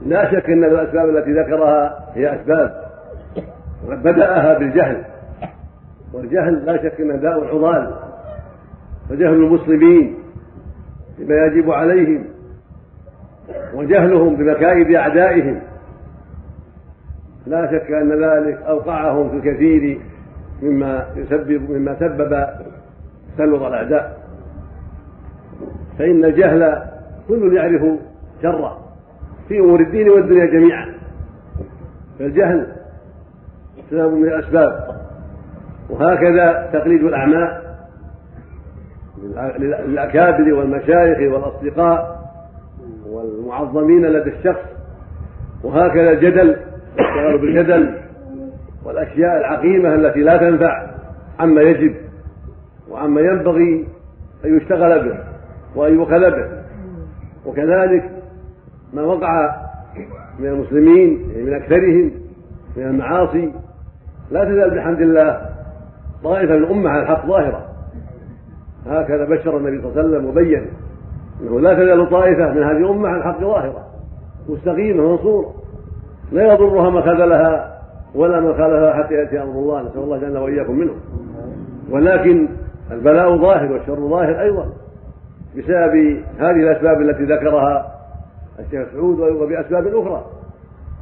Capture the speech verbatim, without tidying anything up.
لا شك أن الأسباب التي ذكرها هي أسباب وقد بدأها بالجهل، والجهل لا شك أنه داء عضال، فجهل المسلمين بما يجب عليهم وجهلهم بمكائد أعدائهم لا شك أن ذلك أوقعهم في الكثير مما يسبب مما سبب تسلط الأعداء. فإن الجهل كل يعرف شره في أمور الدين والدنيا جميعا، فالجهل سبب من الأسباب. وهكذا تقليد الأعمى للأكابر والمشايخ والأصدقاء والمعظمين لدى الشخص، وهكذا الجدل والاشتغال بالجدل والأشياء العقيمة التي لا تنفع عما يجب وعما ينبغي أن يشتغل به وأن يؤخذ به. وكذلك ما وقع من المسلمين من أكثرهم من المعاصي لا تزال بحمد الله طائفة من الأمة على الحق ظاهرة، هكذا بشر النبي صلى الله عليه وسلم وبين أنه لا تزال طائفة من هذه الأمة على الحق ظاهرة مستقيمة منصورة لا يضرها من خذلها ولا من خالفها حتى يأتي أمر الله، نسأل الله جل وإياكم منه. ولكن البلاء ظاهر والشر ظاهر أيضا بسبب هذه الأسباب التي ذكرها الشيخ سعود وبأسباب أخرى.